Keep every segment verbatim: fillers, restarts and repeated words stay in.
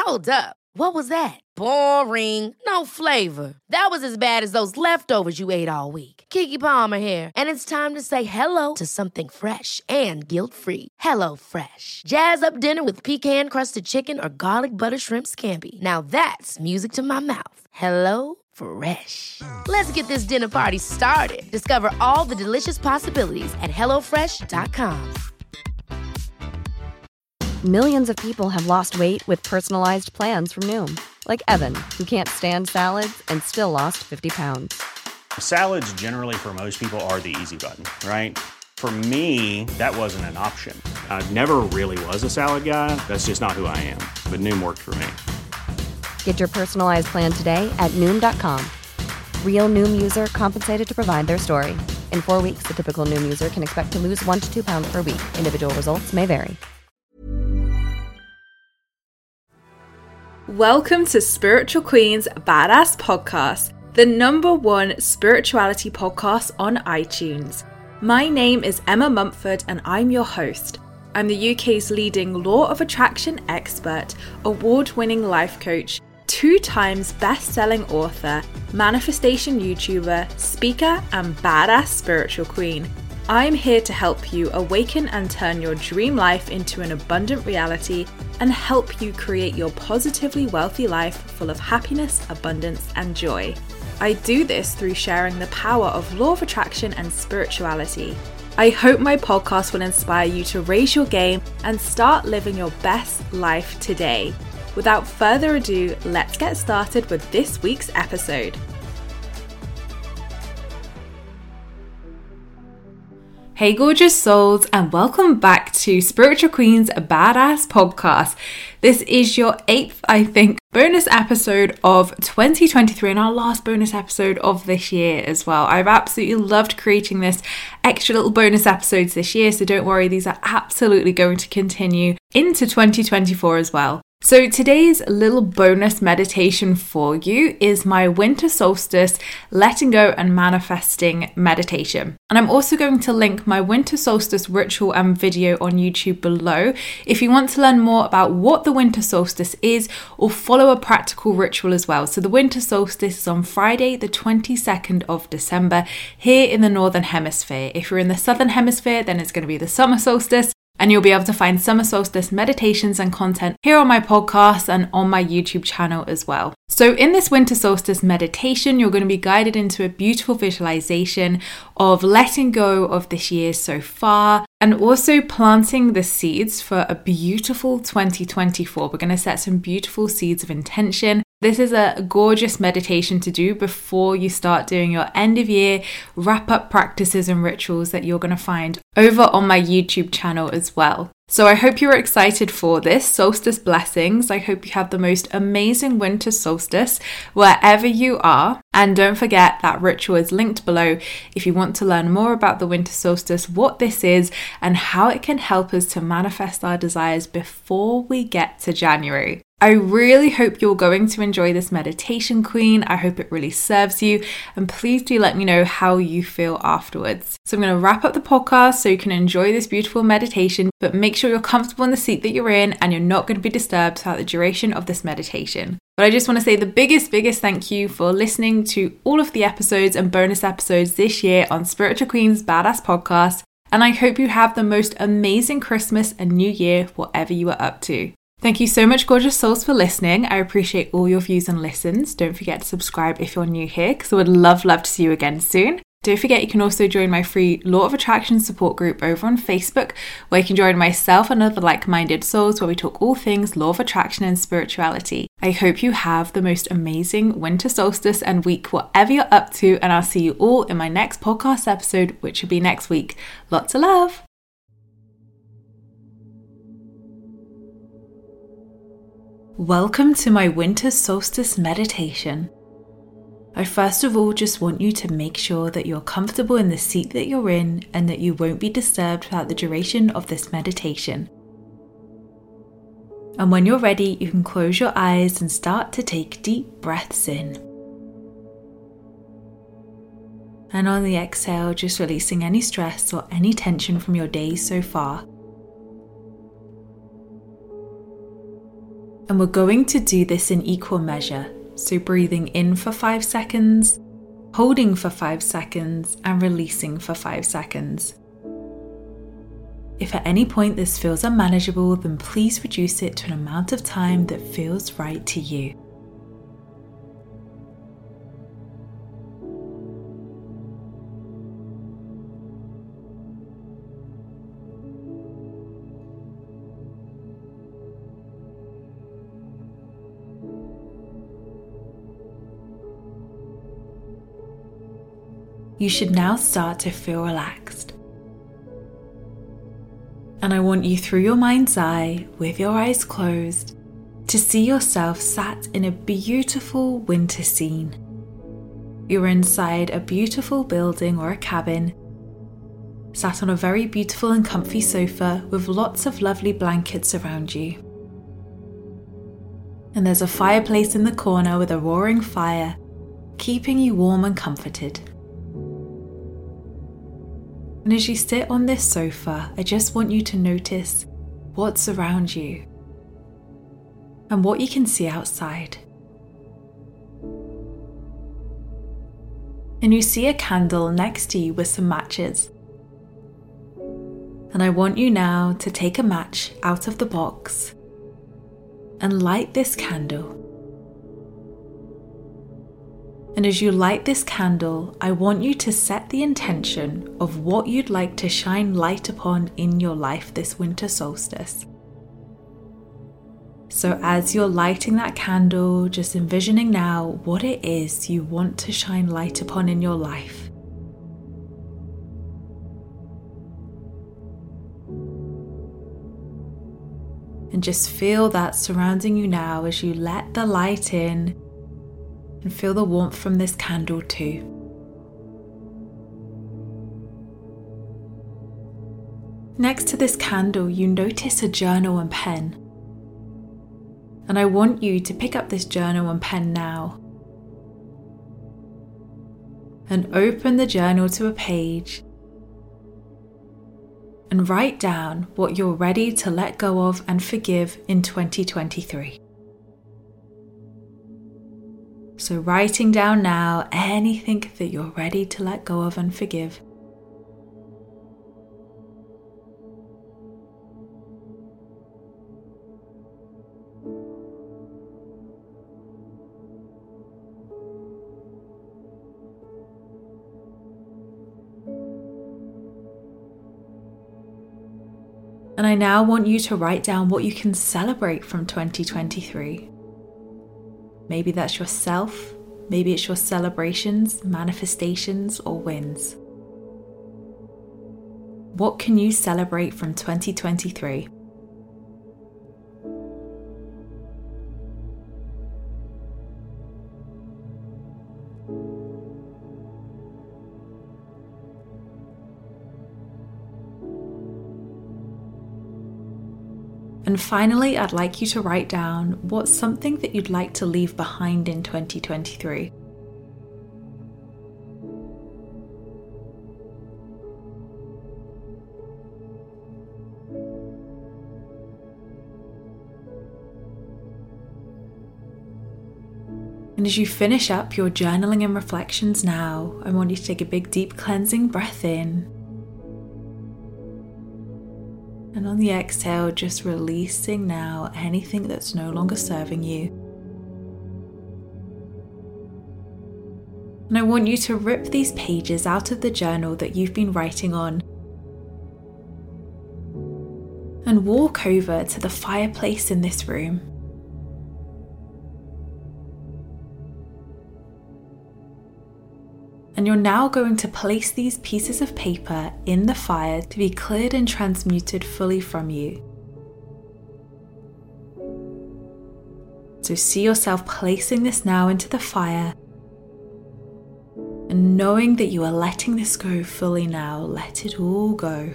Hold up. What was that? Boring. No flavor. That was as bad as those leftovers you ate all week. Keke Palmer here, and it's time to say hello to something fresh and guilt-free. Hello Fresh. Jazz up dinner with pecan-crusted chicken or garlic butter shrimp scampi. Now that's music to my mouth. Hello Fresh. Let's get this dinner party started. Discover all the delicious possibilities at hello fresh dot com. Millions of people have lost weight with personalized plans from Noom. Like Evan, who can't stand salads and still lost fifty pounds. Salads generally for most people are the easy button, right? For me, that wasn't an option. I never really was a salad guy. That's just not who I am. But Noom worked for me. Get your personalized plan today at Noom dot com. Real Noom user compensated to provide their story. In four weeks, the typical Noom user can expect to lose one to two pounds per week. Individual results may vary. Welcome to Spiritual Queen's Badass Podcast, the number one spirituality podcast on iTunes. My name is Emma Mumford and I'm your host. I'm the U K's leading law of attraction expert, award-winning life coach, two times best-selling author, manifestation YouTuber, speaker, and badass spiritual queen. I'm here to help you awaken and turn your dream life into an abundant reality and help you create your positively wealthy life full of happiness, abundance, and joy. I do this through sharing the power of law of attraction and spirituality. I hope my podcast will inspire you to raise your game and start living your best life today. Without further ado, let's get started with this week's episode. Hey gorgeous souls, and welcome back to Spiritual Queen's Badass Podcast. This is your eighth, I think, bonus episode of twenty twenty-three and our last bonus episode of this year as well. I've absolutely loved creating this extra little bonus episodes this year, so don't worry, these are absolutely going to continue into twenty twenty-four as well. So today's little bonus meditation for you is my winter solstice letting go and manifesting meditation. And I'm also going to link my winter solstice ritual and video on YouTube below if you want to learn more about what the winter solstice is or follow a practical ritual as well. So the winter solstice is on Friday, the twenty-second of December here in the Northern Hemisphere. If you're in the Southern Hemisphere, then it's going to be the summer solstice. And you'll be able to find summer solstice meditations and content here on my podcast and on my YouTube channel as well. So in this winter solstice meditation, you're going to be guided into a beautiful visualization of letting go of this year so far and also planting the seeds for a beautiful twenty twenty-four. We're going to set some beautiful seeds of intention. This is a gorgeous meditation to do before you start doing your end of year wrap up practices and rituals that you're going to find over on my YouTube channel as well. So I hope you're excited for this solstice blessings. I hope you have the most amazing winter solstice wherever you are. And don't forget that ritual is linked below if you want to learn more about the winter solstice, what this is, and how it can help us to manifest our desires before we get to January. I really hope you're going to enjoy this meditation, Queen. I hope it really serves you. And please do let me know how you feel afterwards. So I'm going to wrap up the podcast so you can enjoy this beautiful meditation, but make sure you're comfortable in the seat that you're in and you're not going to be disturbed throughout the duration of this meditation. But I just want to say the biggest, biggest thank you for listening to all of the episodes and bonus episodes this year on Spiritual Queen's Badass Podcast. And I hope you have the most amazing Christmas and New Year, whatever you are up to. Thank you so much, gorgeous souls, for listening. I appreciate all your views and listens. Don't forget to subscribe if you're new here, because I would love, love to see you again soon. Don't forget you can also join my free Law of Attraction support group over on Facebook, where you can join myself and other like-minded souls where we talk all things Law of Attraction and spirituality. I hope you have the most amazing winter solstice and week, whatever you're up to, and I'll see you all in my next podcast episode, which will be next week. Lots of love. Welcome to my winter solstice meditation. I first of all just want you to make sure that you're comfortable in the seat that you're in and that you won't be disturbed throughout the duration of this meditation. And when you're ready, you can close your eyes and start to take deep breaths in. And on the exhale, just releasing any stress or any tension from your day so far. And we're going to do this in equal measure. So breathing in for five seconds, holding for five seconds, and releasing for five seconds. If at any point this feels unmanageable, then please reduce it to an amount of time that feels right to you. You should now start to feel relaxed. And I want you, through your mind's eye, with your eyes closed, to see yourself sat in a beautiful winter scene. You're inside a beautiful building or a cabin, sat on a very beautiful and comfy sofa with lots of lovely blankets around you. And there's a fireplace in the corner with a roaring fire, keeping you warm and comforted. And as you sit on this sofa, I just want you to notice what's around you and what you can see outside. And you see a candle next to you with some matches. And I want you now to take a match out of the box and light this candle. And as you light this candle, I want you to set the intention of what you'd like to shine light upon in your life this winter solstice. So as you're lighting that candle, just envisioning now what it is you want to shine light upon in your life. And just feel that surrounding you now as you let the light in. And feel the warmth from this candle too. Next to this candle, you notice a journal and pen. And I want you to pick up this journal and pen now. And open the journal to a page. And write down what you're ready to let go of and forgive in twenty twenty-three. So writing down now anything that you're ready to let go of and forgive. And I now want you to write down what you can celebrate from twenty twenty-three. Maybe that's yourself, maybe it's your celebrations, manifestations, or wins. What can you celebrate from twenty twenty-three? And finally, I'd like you to write down what's something that you'd like to leave behind in twenty twenty-three. And as you finish up your journaling and reflections now, I want you to take a big deep cleansing breath in. And on the exhale, just releasing now anything that's no longer serving you. And I want you to rip these pages out of the journal that you've been writing on and walk over to the fireplace in this room. And you're now going to place these pieces of paper in the fire to be cleared and transmuted fully from you. So see yourself placing this now into the fire and knowing that you are letting this go fully now. Let it all go.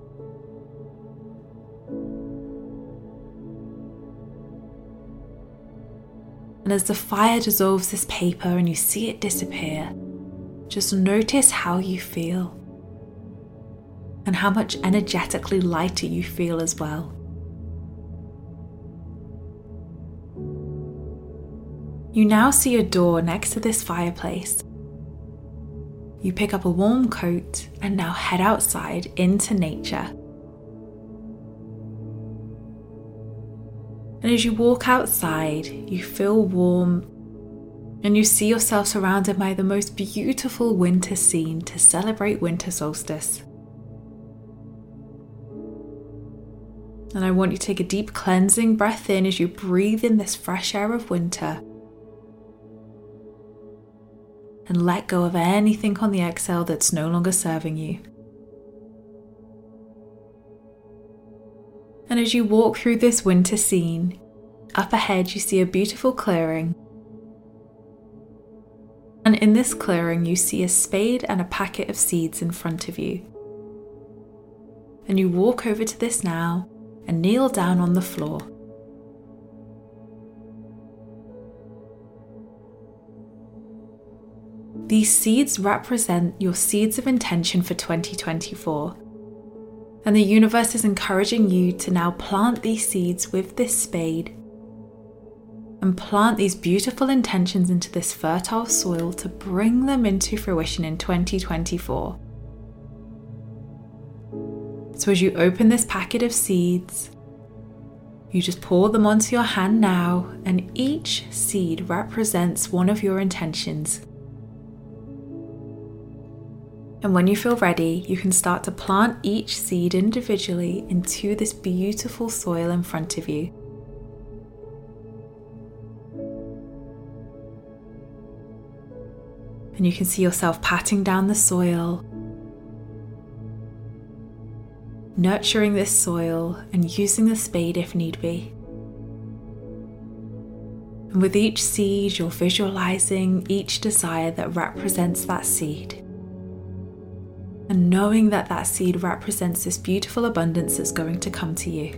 And as the fire dissolves this paper and you see it disappear, just notice how you feel and how much energetically lighter you feel as well. You now see a door next to this fireplace. You pick up a warm coat and now head outside into nature. And as you walk outside, you feel warm and you see yourself surrounded by the most beautiful winter scene to celebrate winter solstice. And I want you to take a deep cleansing breath in as you breathe in this fresh air of winter. And let go of anything on the exhale that's no longer serving you. And as you walk through this winter scene, up ahead you see a beautiful clearing. And in this clearing you see a spade and a packet of seeds in front of you. And you walk over to this now and kneel down on the floor. These seeds represent your seeds of intention for twenty twenty-four. And the universe is encouraging you to now plant these seeds with this spade and plant these beautiful intentions into this fertile soil to bring them into fruition in twenty twenty-four. So as you open this packet of seeds, you just pour them onto your hand now, and each seed represents one of your intentions. And when you feel ready, you can start to plant each seed individually into this beautiful soil in front of you. And you can see yourself patting down the soil, nurturing this soil and using the spade if need be. And with each seed, you're visualizing each desire that represents that seed. And knowing that that seed represents this beautiful abundance that's going to come to you.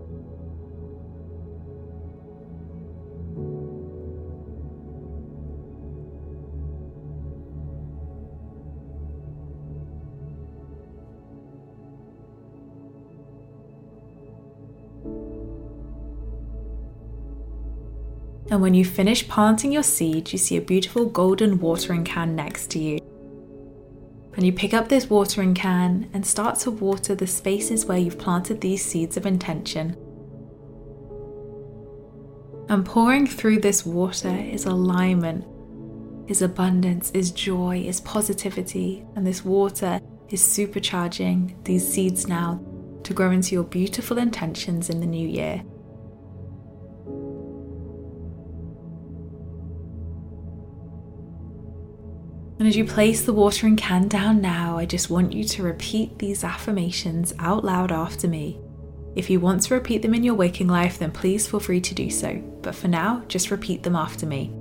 And when you finish planting your seed, you see a beautiful golden watering can next to you. And you pick up this watering can and start to water the spaces where you've planted these seeds of intention. And pouring through this water is alignment, is abundance, is joy, is positivity. And this water is supercharging these seeds now to grow into your beautiful intentions in the new year. And as you place the watering can down now, I just want you to repeat these affirmations out loud after me. If you want to repeat them in your waking life, then please feel free to do so. But for now, just repeat them after me.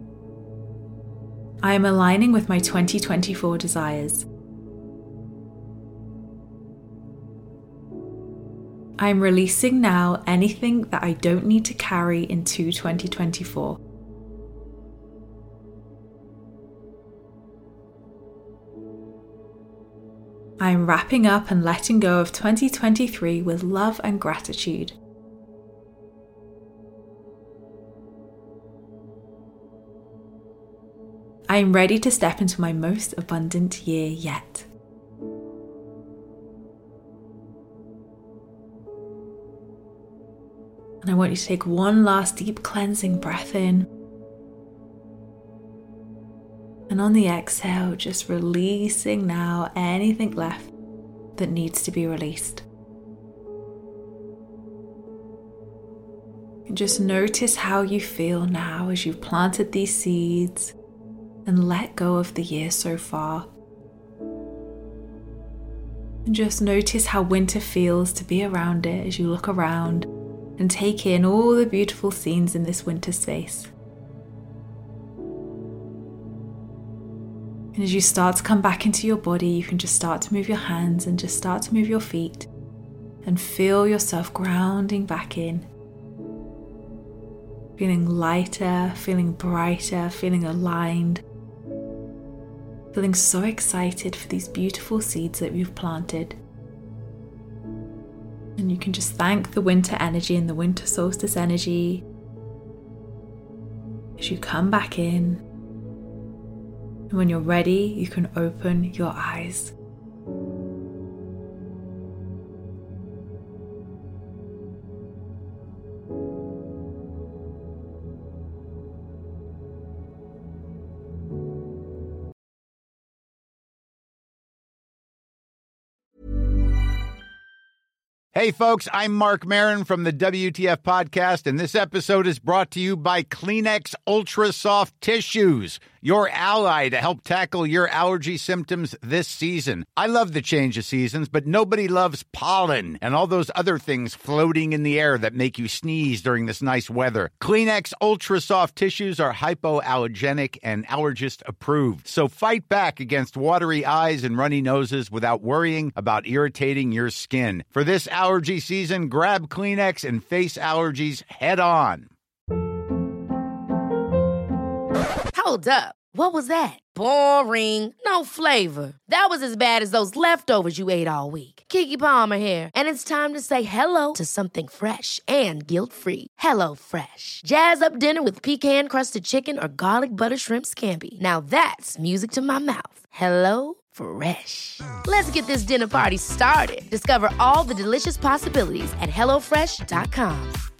I am aligning with my twenty twenty-four desires. I am releasing now anything that I don't need to carry into twenty twenty-four. I am wrapping up and letting go of twenty twenty-three with love and gratitude. I am ready to step into my most abundant year yet. And I want you to take one last deep cleansing breath in. And on the exhale, just releasing now anything left that needs to be released. And just notice how you feel now as you've planted these seeds and let go of the year so far. And just notice how winter feels to be around it as you look around and take in all the beautiful scenes in this winter space. And as you start to come back into your body, you can just start to move your hands and just start to move your feet and feel yourself grounding back in. Feeling lighter, feeling brighter, feeling aligned. Feeling so excited for these beautiful seeds that you've planted. And you can just thank the winter energy and the winter solstice energy. as you come back in. And when you're ready, you can open your eyes. Hey, folks, I'm Mark Maron from the W T F Podcast, and this episode is brought to you by Kleenex Ultra Soft Tissues, your ally to help tackle your allergy symptoms this season. I love the change of seasons, but nobody loves pollen and all those other things floating in the air that make you sneeze during this nice weather. Kleenex Ultra Soft Tissues are hypoallergenic and allergist approved, so fight back against watery eyes and runny noses without worrying about irritating your skin. For this allergy season, grab Kleenex and face allergies head on. Hold up. What was that? Boring. No flavor. That was as bad as those leftovers you ate all week. Keke Palmer here, and it's time to say hello to something fresh and guilt-free. Hello Fresh. Jazz up dinner with pecan-crusted chicken or garlic butter shrimp scampi. Now that's music to my mouth. Hello Fresh. Let's get this dinner party started. Discover all the delicious possibilities at hello fresh dot com.